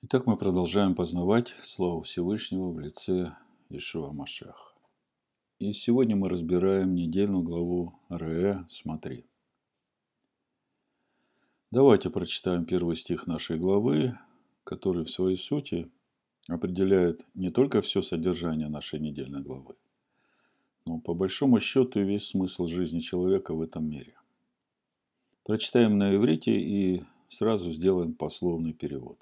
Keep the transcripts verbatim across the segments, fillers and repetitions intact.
Итак, мы продолжаем познавать Слово Всевышнего в лице Иешуа Машиаха. И сегодня мы разбираем недельную главу Реэ «Смотри». Давайте прочитаем первый стих нашей главы, который в своей сути определяет не только все содержание нашей недельной главы, но по большому счету и весь смысл жизни человека в этом мире. Прочитаем на иврите и сразу сделаем пословный перевод.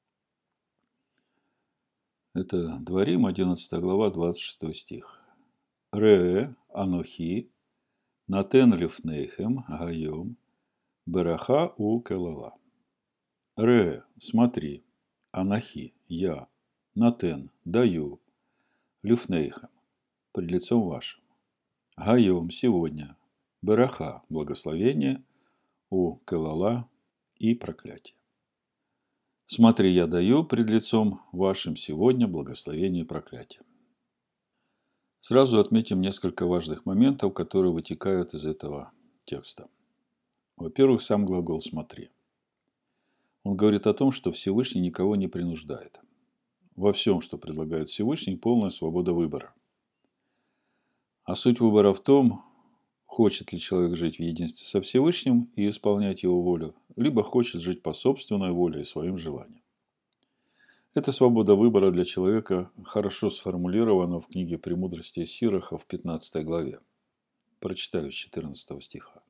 Это Дворим, одиннадцатая глава, двадцать шестой стих. Ре анохи натен лифнейхем гайом бераха у келала. Ре, смотри, анахи, я, натен, даю, лифнейхем, пред лицом вашим. Гайом, сегодня, бераха, благословение, у келала и проклятие. Смотри, я даю пред лицом вашим сегодня благословение и проклятие. Сразу отметим несколько важных моментов, которые вытекают из этого текста. Во-первых, сам глагол «смотри». Он говорит о том, что Всевышний никого не принуждает. Во всем, что предлагает Всевышний, полная свобода выбора. А суть выбора в том, хочет ли человек жить в единстве со Всевышним и исполнять его волю, либо хочет жить по собственной воле и своим желаниям. Эта свобода выбора для человека хорошо сформулирована в книге «Премудрости Сираха» в пятнадцатой главе. Прочитаю с четырнадцатого стиха.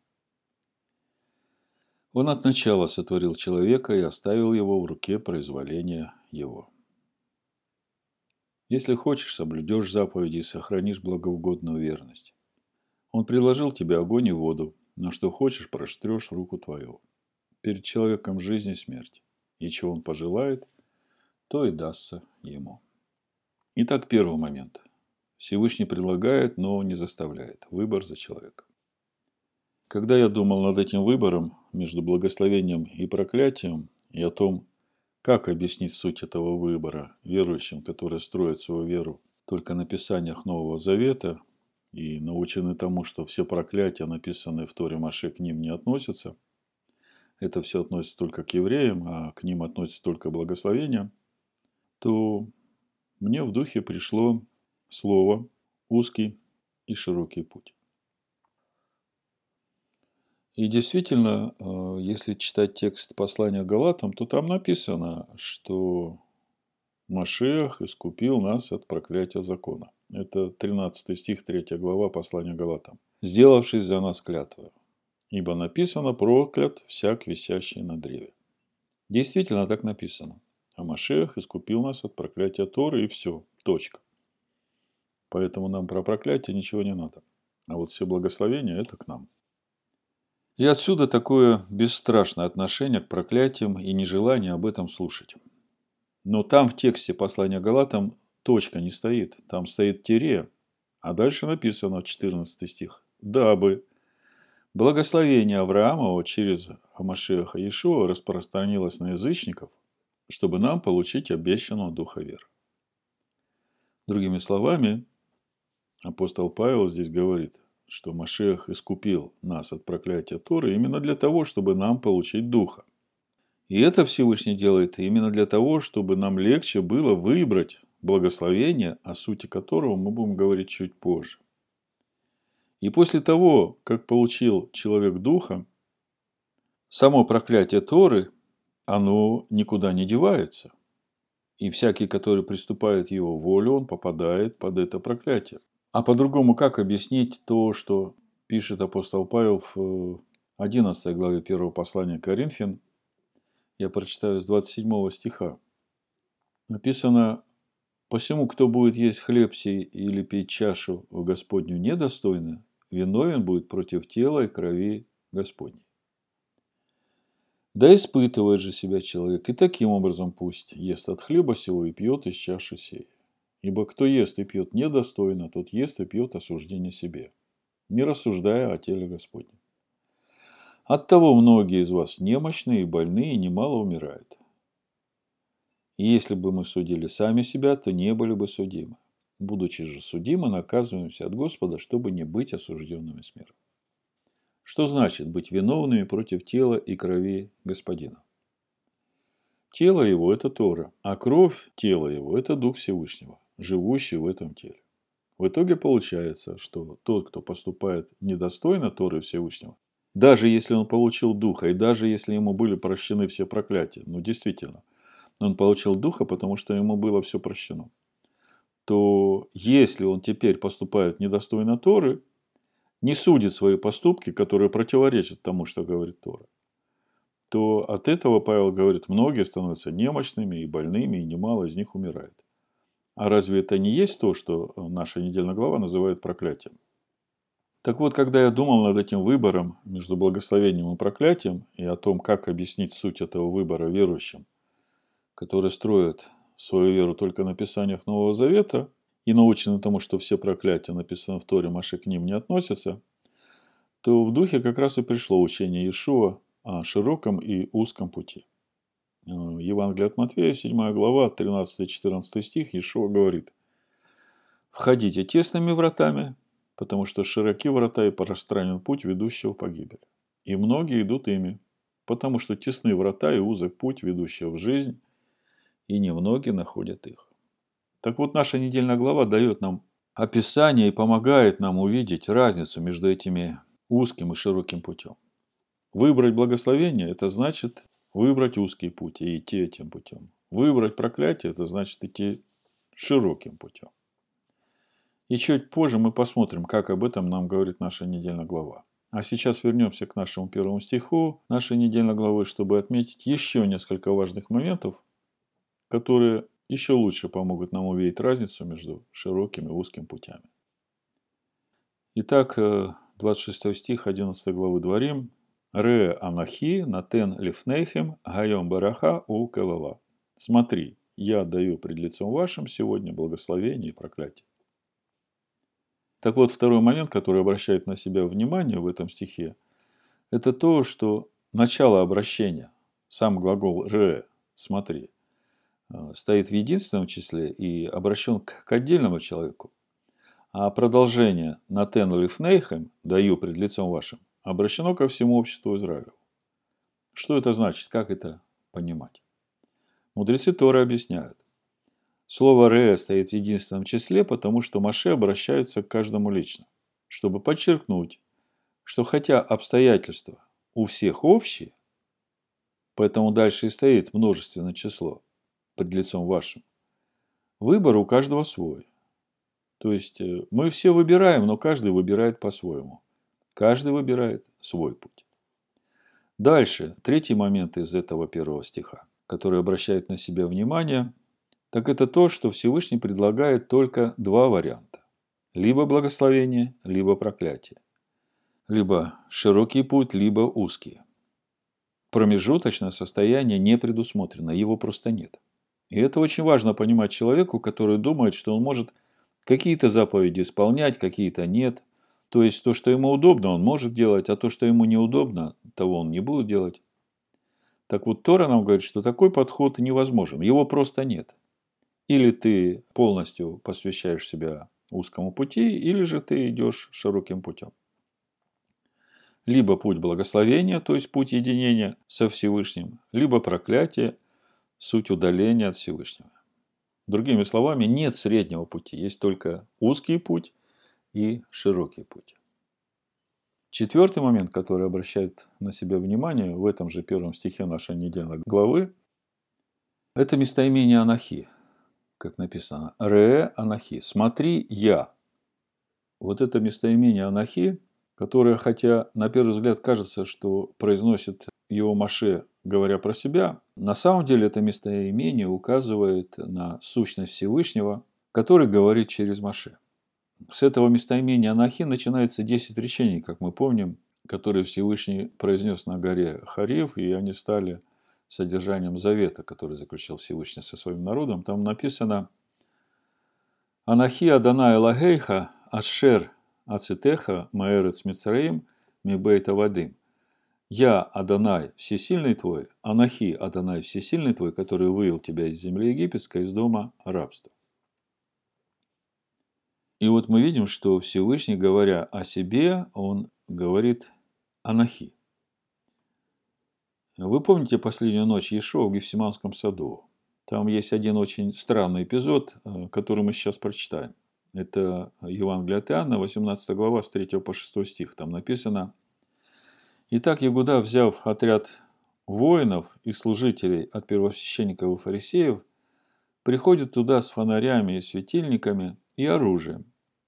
Он от начала сотворил человека и оставил его в руке произволения его. Если хочешь, соблюдешь заповеди и сохранишь благоугодную верность. Он предложил тебе огонь и воду, на что хочешь, прострешь руку твою. Перед человеком жизнь и смерть. И чего он пожелает, то и дастся ему. Итак, первый момент. Всевышний предлагает, но не заставляет. Выбор за человеком. Когда я думал над этим выбором между благословением и проклятием, и о том, как объяснить суть этого выбора верующим, которые строят свою веру только на писаниях Нового Завета и научены тому, что все проклятия, написанные в Торе Моше, к ним не относятся, это все относится только к евреям, а к ним относится только благословение, то мне в духе пришло слово «узкий и широкий путь». И действительно, если читать текст послания Галатам, то там написано, что Машиах искупил нас от проклятия закона. Это тринадцатый стих, третья глава послания Галатам. «Сделавшись за нас клятвою, ибо написано: проклят всяк, висящий на древе». Действительно так написано. А Машиах искупил нас от проклятия Торы, и все. Точка. Поэтому нам про проклятие ничего не надо. А вот все благословения – это к нам. И отсюда такое бесстрашное отношение к проклятиям и нежелание об этом слушать. Но там в тексте послания Галатам точка не стоит. Там стоит тире. А дальше написано, четырнадцатый стих. «Дабы благословение Авраамова через Машиаха Иешуа распространилось на язычников, чтобы нам получить обещанного духа веры». Другими словами, апостол Павел здесь говорит, что Машиах искупил нас от проклятия Торы именно для того, чтобы нам получить духа. И это Всевышний делает именно для того, чтобы нам легче было выбрать благословение, о сути которого мы будем говорить чуть позже. И после того, как получил человек духа, само проклятие Торы, оно никуда не девается. И всякий, который приступает его волю, он попадает под это проклятие. А по-другому как объяснить то, что пишет апостол Павел в одиннадцатой главе первого послания Коринфян? Я прочитаю с двадцать седьмого стиха. Написано: «Посему, кто будет есть хлеб сей или пить чашу в Господню недостойно, виновен будет против тела и крови Господней. Да испытывает же себя человек, и таким образом пусть ест от хлеба сего и пьет из чаши сей. Ибо кто ест и пьет недостойно, тот ест и пьет осуждение себе, не рассуждая о теле Господнем. Оттого многие из вас немощные и больные, и немало умирают. И если бы мы судили сами себя, то не были бы судимы. Будучи же судимы, наказываемся от Господа, чтобы не быть осужденными с миром». Что значит быть виновными против тела и крови Господина? тело его – это Тора, а кровь тела его – это Дух Всевышнего, живущий в этом теле. В итоге получается, что тот, кто поступает недостойно Торы Всевышнего, даже если он получил Духа, и даже если ему были прощены все проклятия, ну действительно, он получил Духа, потому что ему было все прощено, то если он теперь поступает недостойно Торы, не судит свои поступки, которые противоречат тому, что говорит Тора, то от этого, Павел говорит, многие становятся немощными и больными, и немало из них умирает. А разве это не есть то, что наша недельная глава называет проклятием? Так вот, когда я думал над этим выбором между благословением и проклятием, и о том, как объяснить суть этого выбора верующим, которые строят свою веру только на писаниях Нового Завета и научены тому, что все проклятия, написанные в Торе, Моше, к ним не относятся, то в духе как раз и пришло учение Иешуа о широком и узком пути. Евангелие от Матфея, седьмая глава, тринадцатый-четырнадцатый стих, Иешуа говорит: «Входите тесными вратами, потому что широки врата и пространен путь, ведущего в погибель. И многие идут ими, потому что тесны врата и узок путь, ведущего в жизнь, и немногие находят их». Так вот, наша недельная глава дает нам описание и помогает нам увидеть разницу между этими узким и широким путем. Выбрать благословение – это значит выбрать узкий путь и идти этим путем. Выбрать проклятие – это значит идти широким путем. И чуть позже мы посмотрим, как об этом нам говорит наша недельная глава. А сейчас вернемся к нашему первому стиху нашей недельной главы, чтобы отметить еще несколько важных моментов, которые еще лучше помогут нам увидеть разницу между широким и узким путями. Итак, двадцать шестой стих одиннадцатой главы Дворим. «Ре анахи натен лифнейхем гайом бараха у келала». «Смотри, я даю пред лицом вашим сегодня благословение и проклятие». Так вот, второй момент, который обращает на себя внимание в этом стихе, это то, что начало обращения, сам глагол «ре», «смотри», стоит в единственном числе и обращен к отдельному человеку, а продолжение «натен лифнейхем» «даю пред лицом вашим» обращено ко всему обществу Израиля. Что это значит? Как это понимать? Мудрецы Торы объясняют. Слово «ре» стоит в единственном числе, потому что Моше обращается к каждому лично, чтобы подчеркнуть, что хотя обстоятельства у всех общие, поэтому дальше и стоит множественное число пред лицом вашим, выбор у каждого свой. То есть мы все выбираем, но каждый выбирает по-своему. Каждый выбирает свой путь. Дальше, третий момент из этого первого стиха, который обращает на себя внимание, так это то, что Всевышний предлагает только два варианта. Либо благословение, либо проклятие. Либо широкий путь, либо узкий. Промежуточное состояние не предусмотрено, его просто нет. И это очень важно понимать человеку, который думает, что он может какие-то заповеди исполнять, какие-то нет. То есть, то, что ему удобно, он может делать, а то, что ему неудобно, того он не будет делать. Так вот, Тора нам говорит, что такой подход невозможен, его просто нет. Или ты полностью посвящаешь себя узкому пути, или же ты идешь широким путем. Либо путь благословения, то есть путь единения со Всевышним, либо проклятие, суть удаления от Всевышнего. Другими словами, нет среднего пути, есть только узкий путь и широкий путь. Четвертый момент, который обращает на себя внимание в этом же первом стихе нашей недельной главы, это местоимение анахи. Как написано, «Ре анахи», «смотри, я». Вот это местоимение анахи, которое, хотя на первый взгляд кажется, что произносит его Моше, говоря про себя, на самом деле это местоимение указывает на сущность Всевышнего, который говорит через Моше. С этого местоимения анахи начинается десять речений, как мы помним, которые Всевышний произнес на горе Хорев, и они стали содержанием завета, который заключил Всевышний со своим народом. Там написано: «Анахи Адонай Эlohейха ашер ацитеха маэрец Мицраим мибейт авадим». «Я, Адонай, всесильный твой, Анахи, Адонай, всесильный твой, который вывел тебя из земли египетской, из дома рабства». И вот мы видим, что Всевышний, говоря о себе, он говорит Анахи. Вы помните последнюю ночь Иешуа в Гефсиманском саду? Там есть один очень странный эпизод, который мы сейчас прочитаем. Это Евангелие от Иоанна, восемнадцатая глава, с третьего по шестой стих. Там написано: «Итак, Иуда, взяв отряд воинов и служителей от первосвященников и фарисеев, приходит туда с фонарями и светильниками и оружием.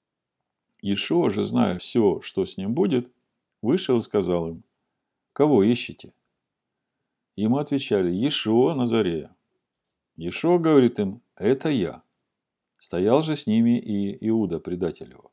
Иешуа же, зная все, что с ним будет, вышел и сказал им: кого ищете? Ему отвечали: Иешуа Назарея. Иешуа говорит им: это я. Стоял же с ними и Иуда, предатель его.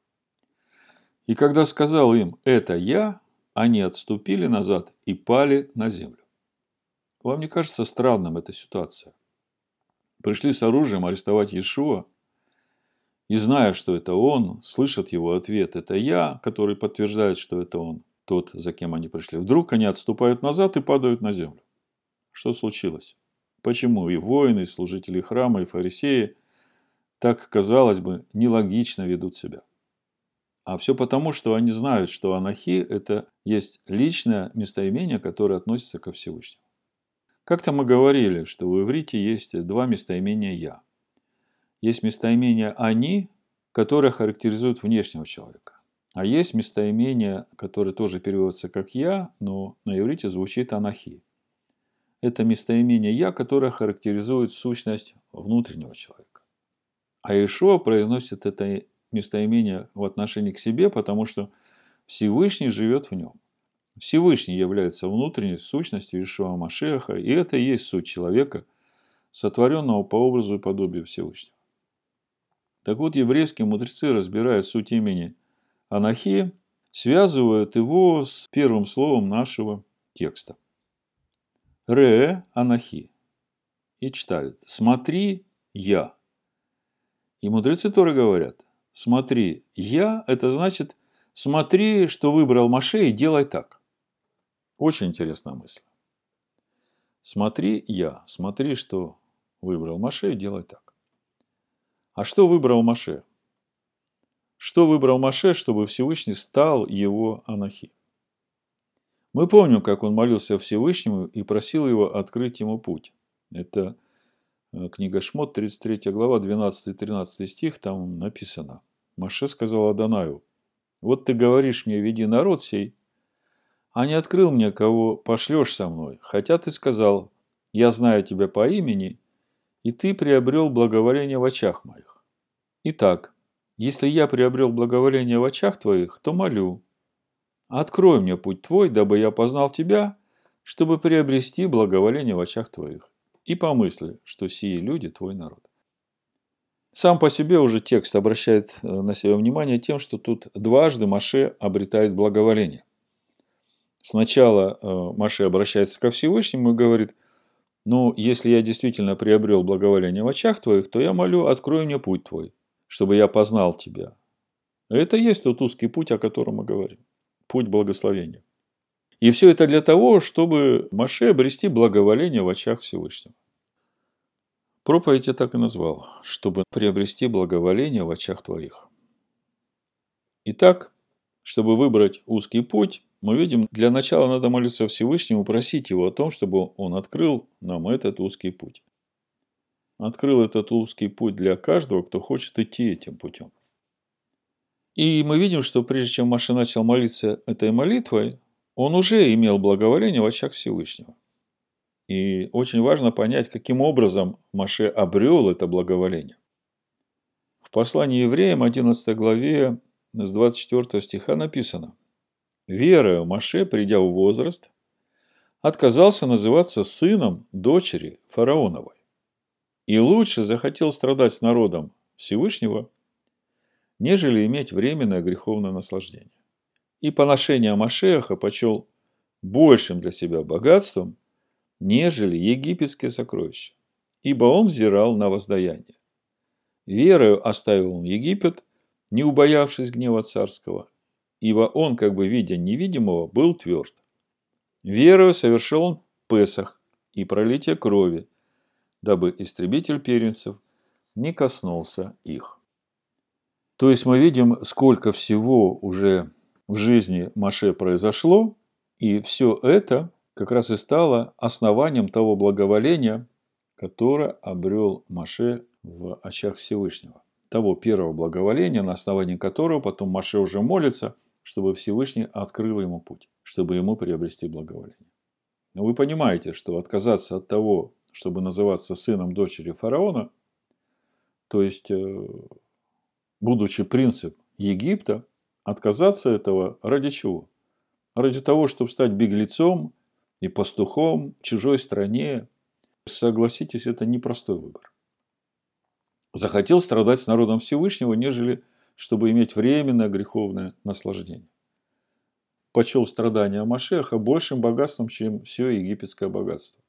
И когда сказал им: это я, они отступили назад и пали на землю». Вам не кажется странным эта ситуация? Пришли с оружием арестовать Иешуа, и, зная, что это он, слышат его ответ: это я, который подтверждает, что это он, тот, за кем они пришли. Вдруг они отступают назад и падают на землю. Что случилось? Почему и воины, и служители храма, и фарисеи так, казалось бы, нелогично ведут себя? А все потому, что они знают, что анахи – это есть личное местоимение, которое относится ко Всевышнему. Как-то мы говорили, что в иврите есть два местоимения «я». Есть местоимение «они», которое характеризует внешнего человека. А есть местоимение, которое тоже переводится как «я», но на иврите звучит «анахи». Это местоимение «я», которое характеризует сущность внутреннего человека. А Иешуа произносит это местоимение в отношении к себе, потому что Всевышний живет в нем. Всевышний является внутренней сущностью Иешуа Машиаха, и это и есть суть человека, сотворенного по образу и подобию Всевышнего. Так вот, еврейские мудрецы, разбирая суть имени Анахи, связывают его с первым словом нашего текста. Ре Анахи. И читают: смотри, я. И мудрецы Торы говорят: смотри, я, это значит, смотри, что выбрал Моше, и делай так. Очень интересная мысль. Смотри, я, смотри, что выбрал Моше, и делай так. А что выбрал Моше? Что выбрал Моше, чтобы Всевышний стал его Анахи? Мы помним, как он молился Всевышнему и просил его открыть ему путь. Это книга Шмот, тридцать третья глава, двенадцатый-тринадцатый стих, там написано: Моше сказал Адонаю: вот ты говоришь мне: веди народ сей, а не открыл мне, кого пошлешь со мной, хотя ты сказал: я знаю тебя по имени, и ты приобрел благоволение в очах моих. Итак, если я приобрел благоволение в очах твоих, то молю: открой мне путь твой, дабы я познал тебя, чтобы приобрести благоволение в очах твоих. И помысли, что сии люди твой народ. Сам по себе уже текст обращает на себя внимание тем, что тут дважды Моше обретает благоволение. Сначала Моше обращается ко Всевышнему и говорит: ну, если я действительно приобрел благоволение в очах твоих, то я молю: открой мне путь твой, чтобы я познал тебя. Это и есть тот узкий путь, о котором мы говорим. Путь благословения. И все это для того, чтобы Моше обрести благоволение в очах Всевышнего. Проповедь я так и назвал: чтобы приобрести благоволение в очах твоих. Итак, чтобы выбрать узкий путь, мы видим, для начала надо молиться Всевышнему, просить его о том, чтобы он открыл нам этот узкий путь. Открыл этот узкий путь для каждого, кто хочет идти этим путем. И мы видим, что прежде чем Моше начал молиться этой молитвой, он уже имел благоволение в очах Всевышнего. И очень важно понять, каким образом Моше обрел это благоволение. В послании евреям, одиннадцатой главе, с двадцать четвёртого стиха написано: «Верою Моше, придя в возраст, отказался называться сыном дочери фараоновой, и лучше захотел страдать с народом Всевышнего, нежели иметь временное греховное наслаждение. И поношение Машеха почел большим для себя богатством, нежели египетские сокровища, ибо он взирал на воздаяние. Верою оставил он Египет, не убоявшись гнева царского, ибо он, как бы видя невидимого, был тверд. Верою совершил он Песах и пролитие крови, дабы истребитель первенцев не коснулся их». То есть мы видим, сколько всего уже в жизни Моше произошло, и все это как раз и стало основанием того благоволения, которое обрел Моше в очах Всевышнего. Того первого благоволения, на основании которого потом Моше уже молится, чтобы Всевышний открыл ему путь, чтобы ему приобрести благоволение. Но вы понимаете, что отказаться от того, чтобы называться сыном дочери фараона, то есть, будучи принцем Египта, отказаться этого ради чего? Ради того, чтобы стать беглецом и пастухом в чужой стране. Согласитесь, это непростой выбор. Захотел страдать с народом Всевышнего, нежели чтобы иметь временное греховное наслаждение. Почел страдания Машеха большим богатством, чем все египетское богатство.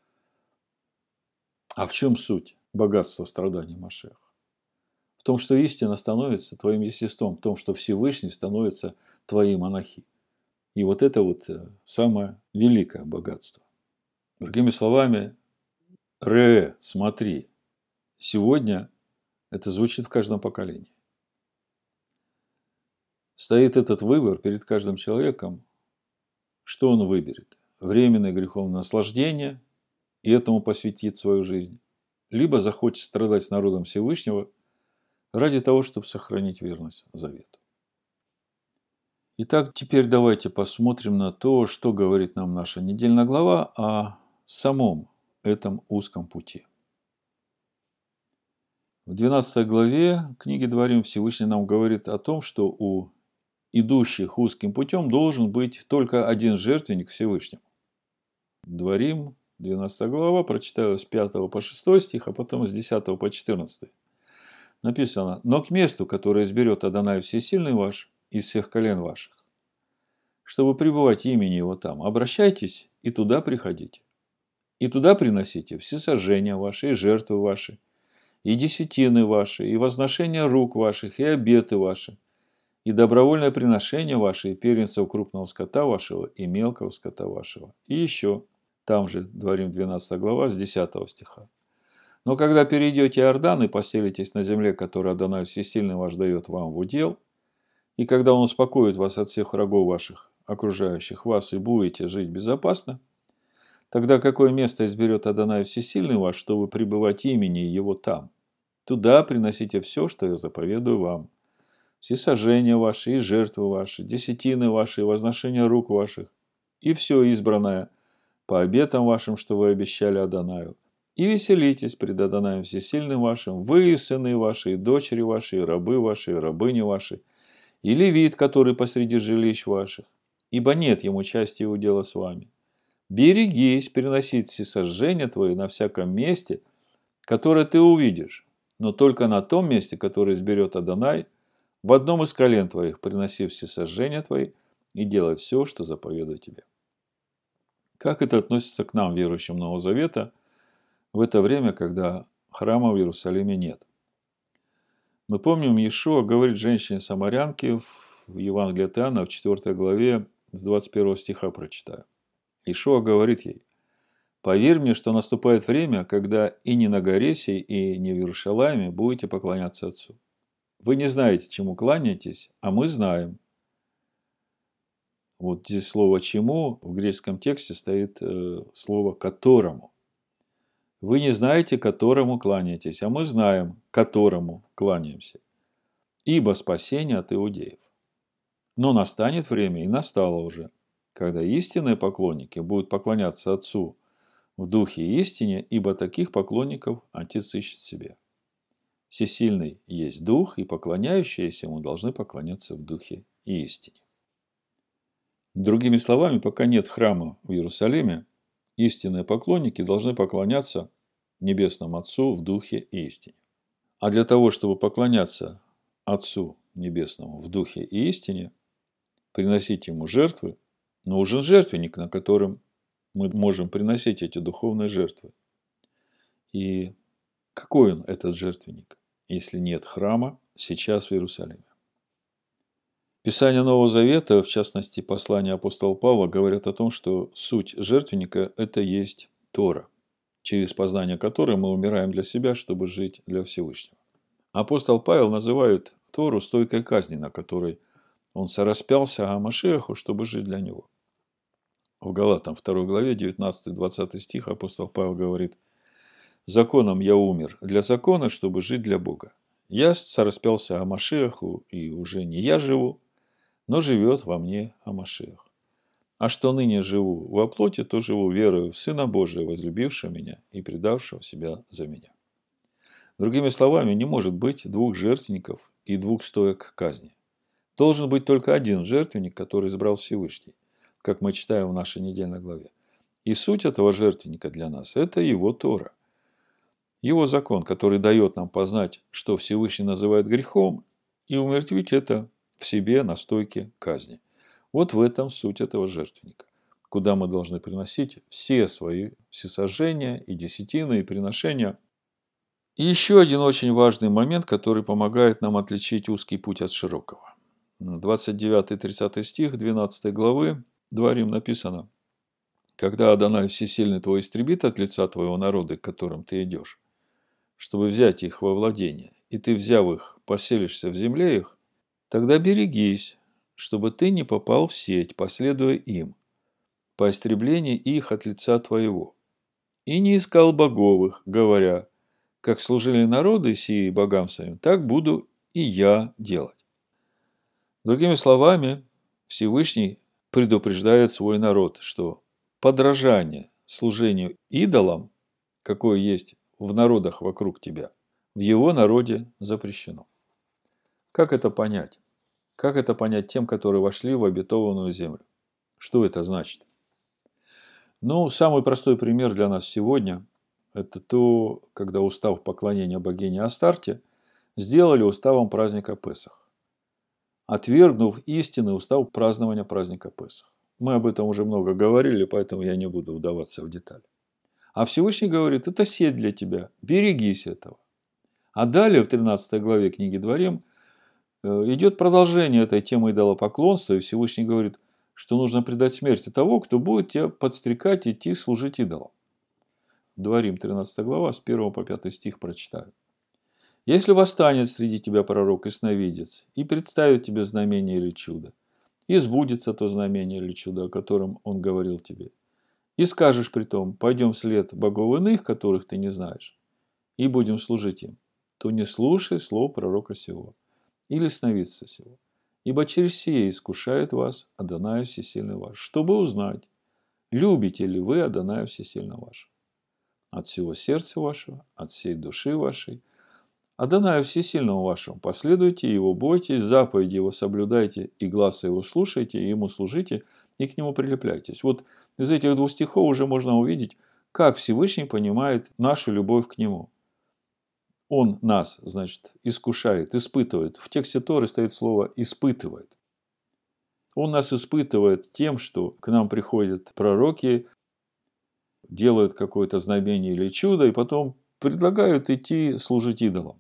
А в чем суть богатства страданий Машеха? В том, что истина становится твоим естеством, в том, что Всевышний становится твоим анахи. И вот это вот самое великое богатство. Другими словами, ре, смотри, сегодня это звучит в каждом поколении. Стоит этот выбор перед каждым человеком, что он выберет. Временное греховное наслаждение, и этому посвятит свою жизнь. Либо захочет страдать с народом Всевышнего ради того, чтобы сохранить верность завету. Итак, теперь давайте посмотрим на то, что говорит нам наша недельная глава о самом этом узком пути. В двенадцатой главе книги Дворим Всевышний нам говорит о том, что у идущих узким путем должен быть только один жертвенник Всевышнему. Дворим, двенадцатая глава, прочитаю с пятого по шестой стих, а потом с десятого по четырнадцатый. Написано: «Но к месту, которое изберет Адонай Всесильный ваш из всех колен ваших, чтобы пребывать имени его там, обращайтесь и туда приходите. И туда приносите всесожжения ваши, и жертвы ваши, и десятины ваши, и возношения рук ваших, и обеты ваши, и добровольное приношение ваше, и первенцев крупного скота вашего, и мелкого скота вашего». И еще, там же, Дворим двенадцатая глава, с десятого стиха. «Но когда перейдете Иордан и поселитесь на земле, которую Адонай Всесильный ваш дает вам в удел, и когда он успокоит вас от всех врагов ваших, окружающих вас, и будете жить безопасно, тогда какое место изберет Адонай Всесильный ваш, чтобы пребывать имени его там? Туда приносите все, что я заповедую вам. Всесожжения ваши, и жертвы ваши, десятины ваши, и возношения рук ваших, и все избранное по обетам вашим, что вы обещали Адонаю. И веселитесь пред Адонаем Всесильным вашим, вы, и сыны ваши, и дочери ваши, и рабы ваши, и рабыни ваши, и левит, который посреди жилищ ваших, ибо нет ему части и удела с вами. Берегись переносить всесожжения твои на всяком месте, которое ты увидишь, но только на том месте, которое изберет Адонай, в одном из колен твоих приноси всесожжения твои и делай все, что заповедую тебе». Как это относится к нам, верующим Нового Завета, в это время, когда храма в Иерусалиме нет? Мы помним, Иешуа говорит женщине-самарянке в Евангелии от Иоанна в четвёртой главе с двадцать первого стиха прочитаю. Иешуа говорит ей: «Поверь мне, что наступает время, когда и не на горе сей, и не в Иерушалайме будете поклоняться Отцу. Вы не знаете, чему кланяетесь, а мы знаем». Вот здесь слово «чему» в греческом тексте стоит э, слово «которому». Вы не знаете, которому кланяетесь, а мы знаем, которому кланяемся. Ибо спасение от иудеев. Но настанет время, и настало уже, когда истинные поклонники будут поклоняться Отцу в духе и истине, ибо таких поклонников Отец ищет себе. Всесильный есть Дух, и поклоняющиеся Ему должны поклоняться в Духе и истине. Другими словами, пока нет храма в Иерусалиме, истинные поклонники должны поклоняться Небесному Отцу в Духе и истине. А для того, чтобы поклоняться Отцу Небесному в Духе и истине, приносить Ему жертвы, нужен жертвенник, на котором мы можем приносить эти духовные жертвы. И какой он, этот жертвенник, если нет храма сейчас в Иерусалиме? Писания Нового Завета, в частности, послания апостола Павла, говорят о том, что суть жертвенника – это есть Тора, через познание которой мы умираем для себя, чтобы жить для Всевышнего. Апостол Павел называет Тору стойкой казни, на которой он сораспялся о Машиаху, чтобы жить для него. В Галатам второй главе девятнадцатый-двадцатый стих апостол Павел говорит: «Законом я умер для закона, чтобы жить для Бога. Я распялся о Машиаху, и уже не я живу, но живет во мне о Машиах. А что ныне живу во плоти, то живу верою в Сына Божия, возлюбившего меня и предавшего себя за меня». Другими словами, не может быть двух жертвенников и двух стоек казни. Должен быть только один жертвенник, который избрал Всевышний, как мы читаем в нашей недельной главе. И суть этого жертвенника для нас – это его Тора. Его закон, который дает нам познать, что Всевышний называет грехом, и умертвить это в себе на стойке казни. Вот в этом суть этого жертвенника, куда мы должны приносить все свои всесожжения и десятины, и приношения. И еще один очень важный момент, который помогает нам отличить узкий путь от широкого. двадцать девятый-тридцатый стих двенадцатой главы Дворим написано: «Когда Адонай Всесильный твой истребит от лица твоего народа, к которым ты идешь, чтобы взять их во владение, и ты, взяв их, поселишься в земле их, тогда берегись, чтобы ты не попал в сеть, последуя им, по истреблению их от лица твоего, и не искал боговых, говоря: как служили народы сии богам своим, так буду и я делать». Другими словами, Всевышний предупреждает свой народ, что подражание служению идолам, какое есть в народах вокруг тебя, в его народе запрещено. Как это понять? Как это понять тем, которые вошли в обетованную землю? Что это значит? Ну, самый простой пример для нас сегодня – это то, когда устав поклонения богине Астарте сделали уставом праздника Песах, отвергнув истинный устав празднования праздника Песах. Мы об этом уже много говорили, поэтому я не буду вдаваться в детали. А Всевышний говорит: это сеть для тебя, берегись этого. А далее в тринадцатой главе книги Дворим идет продолжение этой темы идолопоклонства, и Всевышний говорит, что нужно предать смерти того, кто будет тебя подстрекать идти служить идолам. Дворим, тринадцатая глава, с первого по пятый стих прочитаю. «Если восстанет среди тебя пророк и сновидец, и представит тебе знамение или чудо, и сбудется то знамение или чудо, о котором он говорил тебе, и скажешь при том: пойдем вслед богов иных, которых ты не знаешь, и будем служить им, то не слушай слов пророка сего, или сновидца сего, ибо через сие искушает вас Адонай Всесильный ваш, чтобы узнать, любите ли вы Адоная Всесильного вашего. От всего сердца вашего, от всей души вашей, Адонаю Всесильному вашему последуйте, его бойтесь, заповеди его соблюдайте, и гласа его слушайте, и ему служите, и к нему прилепляйтесь». Вот из этих двух стихов уже можно увидеть, как Всевышний понимает нашу любовь к нему. Он нас, значит, искушает, испытывает. В тексте Торы стоит слово «испытывает». Он нас испытывает тем, что к нам приходят пророки, делают какое-то знамение или чудо, и потом предлагают идти служить идолам.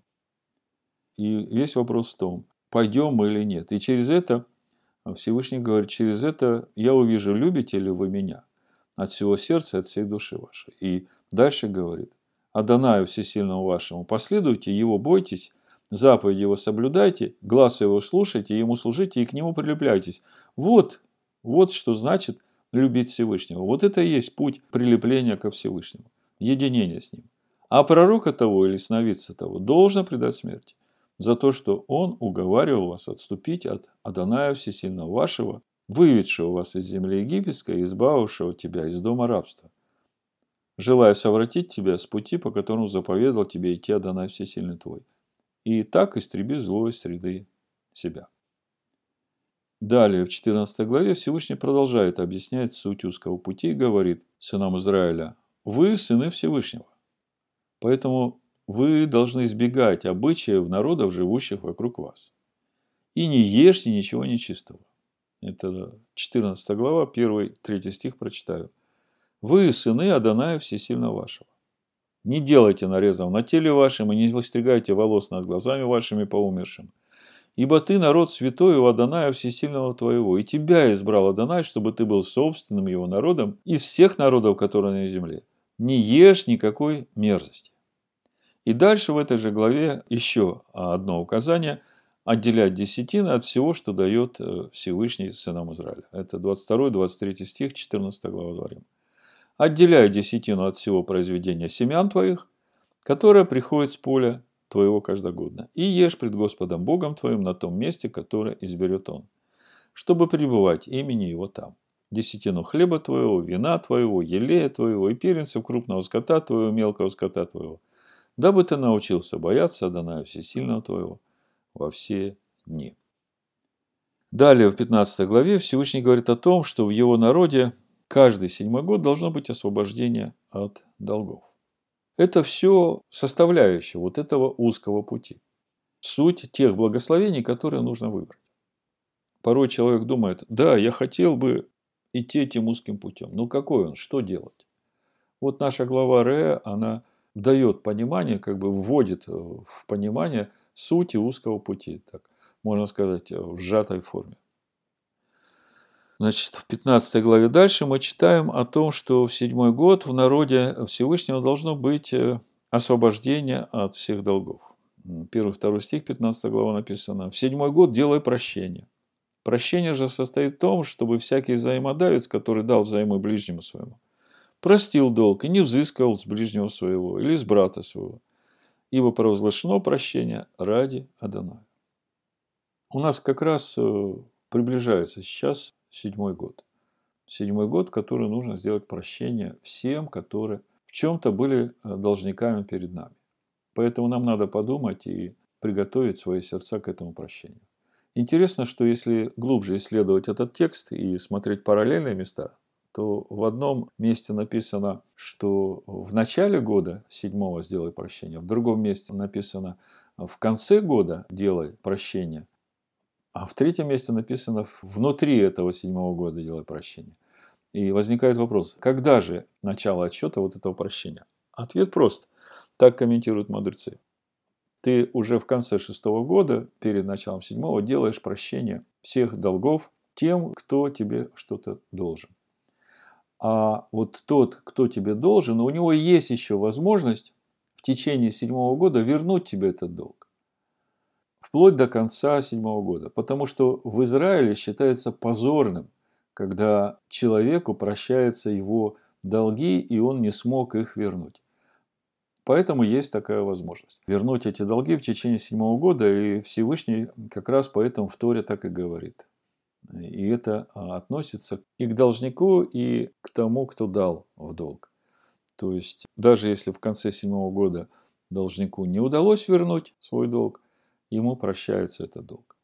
И весь вопрос в том, пойдем мы или нет. И через это Всевышний говорит: через это я увижу, любите ли вы меня от всего сердца, от всей души вашей. И дальше говорит: Адонаю Всесильному вашему последуйте, его бойтесь, заповеди его соблюдайте, глаз его слушайте, ему служите и к нему прилепляйтесь. Вот, вот что значит любить Всевышнего. Вот это и есть путь прилепления ко Всевышнему, единение с ним. А пророка того или сновидца того должно предать смерти за то, что он уговаривал вас отступить от Адоная Всесильного вашего, выведшего вас из земли египетской и избавившего тебя из дома рабства, желая совратить тебя с пути, по которому заповедал тебе идти Адонай Всесильный твой, и так истреби зло из среды себя. Далее, в четырнадцатой главе Всевышний продолжает объяснять суть узкого пути и говорит сынам Израиля: «Вы сыны Всевышнего, поэтому вы должны избегать обычаев народов, живущих вокруг вас, и не ешьте ничего нечистого». Это четырнадцатая глава, первый, третий стих прочитаю. «Вы сыны Адоная Всесильного вашего. Не делайте нарезов на теле вашем, и не выстригайте волос над глазами вашими по умершим. Ибо ты народ святой у Адоная Всесильного твоего, и тебя избрал Адонай, чтобы ты был собственным его народом из всех народов, которые на земле. Не ешь никакой мерзости». И дальше в этой же главе еще одно указание отделять десятины от всего, что дает Всевышний сынам Израиля. Это двадцать второй двадцать третий стих, четырнадцатая глава Дворим. Отделяй десятину от всего произведения семян твоих, которое приходит с поля твоего каждогодно, и ешь пред Господом Богом твоим на том месте, которое изберет Он, чтобы пребывать имени Его там. Десятину хлеба твоего, вина твоего, елея твоего и первенцев крупного скота твоего, мелкого скота твоего, дабы ты научился бояться Адоная Всесильного твоего во все дни. Далее в пятнадцатой главе Всевышний говорит о том, что в его народе каждый седьмой год должно быть освобождение от долгов. Это все составляющие вот этого узкого пути. Суть тех благословений, которые нужно выбрать. Порой человек думает, да, я хотел бы идти этим узким путем. Но какой он? Что делать? Вот наша глава Ре, она дает понимание, как бы вводит в понимание сути узкого пути. Так, можно сказать, в сжатой форме. Значит, в пятнадцатой главе дальше мы читаем о том, что в седьмой год в народе Всевышнего должно быть освобождение от всех долгов. Первый, второй стих, пятнадцатая глава написано. В седьмой год делай прощение. Прощение же состоит в том, чтобы всякий взаимодавец, который дал взаймы ближнему своему, простил долг и не взыскивал с ближнего своего или с брата своего, ибо провозглашено прощение ради Адоная. У нас как раз приближается сейчас седьмой год. Седьмой год, который нужно сделать прощение всем, которые в чем-то были должниками перед нами. Поэтому нам надо подумать и приготовить свои сердца к этому прощению. Интересно, что если глубже исследовать этот текст и смотреть параллельные места, то в одном месте написано, что в начале года седьмого сделай прощение, в другом месте написано в конце года делай прощение, а в третьем месте написано внутри этого седьмого года делай прощение. И возникает вопрос, когда же начало отсчета вот этого прощения? Ответ прост. Так комментируют мудрецы. Ты уже в конце шестого года, перед началом седьмого, делаешь прощение всех долгов тем, кто тебе что-то должен. А вот тот, кто тебе должен, у него есть еще возможность в течение седьмого года вернуть тебе этот долг. Вплоть до конца седьмого года. Потому что в Израиле считается позорным, когда человеку прощаются его долги, и он не смог их вернуть. Поэтому есть такая возможность. Вернуть эти долги в течение седьмого года, и Всевышний как раз поэтому в Торе так и говорит. И это относится и к должнику, и к тому, кто дал в долг. То есть, даже если в конце седьмого года должнику не удалось вернуть свой долг, ему прощается этот долг.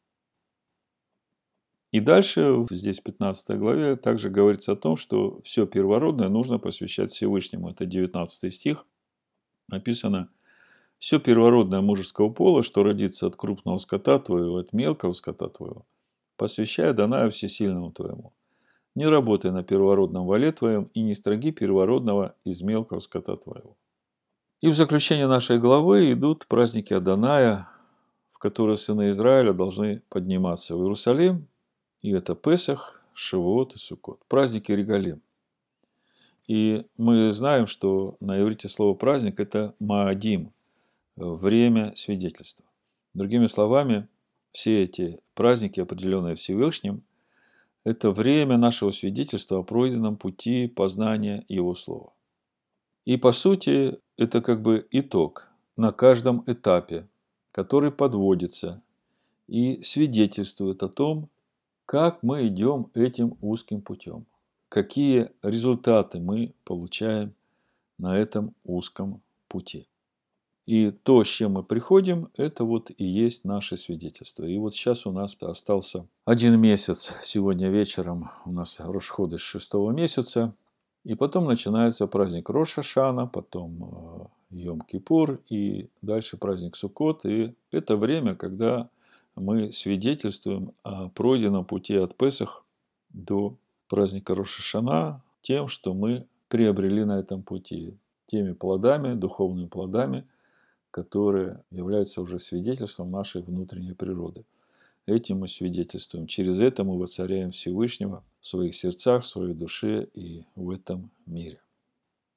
И дальше, здесь в пятнадцатой главе, также говорится о том, что все первородное нужно посвящать Всевышнему. Это девятнадцатый стих. Написано: «Все первородное мужеского пола, что родится от крупного скота твоего, от мелкого скота твоего, посвящай Адонаю Всесильному твоему. Не работай на первородном воле твоем и не строги первородного из мелкого скота твоего». И в заключение нашей главы идут праздники Адоная, в которые сыны Израиля должны подниматься в Иерусалим. И это Песах, Шивот и Суккот. Праздники Регалим. И мы знаем, что на иврите слово «праздник» – это «маадим» – время свидетельства. Другими словами, все эти праздники, определенные Всевышним, это время нашего свидетельства о пройденном пути познания Его Слова. И по сути, это как бы итог на каждом этапе, который подводится и свидетельствует о том, как мы идем этим узким путем. Какие результаты мы получаем на этом узком пути. И то, с чем мы приходим, это вот и есть наше свидетельство. И вот сейчас у нас остался один месяц. Сегодня вечером у нас Рош ходеш шестого месяца. И потом начинается праздник Рош ха-Шана, потом Йом-Кипур и дальше праздник Суккот. И это время, когда мы свидетельствуем о пройденном пути от Песах до праздника Рош ха-Шана тем, что мы приобрели на этом пути, теми плодами, духовными плодами, которые являются уже свидетельством нашей внутренней природы. Этим мы свидетельствуем. Через это мы воцаряем Всевышнего в своих сердцах, в своей душе и в этом мире.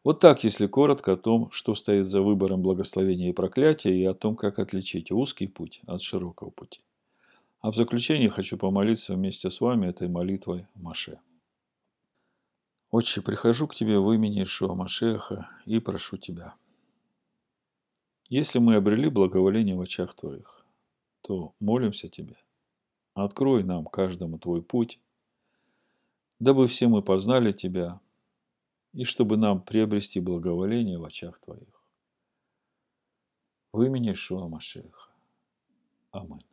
Вот так, если коротко, о том, что стоит за выбором благословения и проклятия, и о том, как отличить узкий путь от широкого пути. А в заключение хочу помолиться вместе с вами этой молитвой Маше. Отче, прихожу к Тебе в имени Ишуа Машеха и прошу Тебя. Если мы обрели благоволение в очах Твоих, то молимся Тебе. Открой нам, каждому, Твой путь, дабы все мы познали Тебя, и чтобы нам приобрести благоволение в очах Твоих. В имени Ишуа Машеха. Аминь.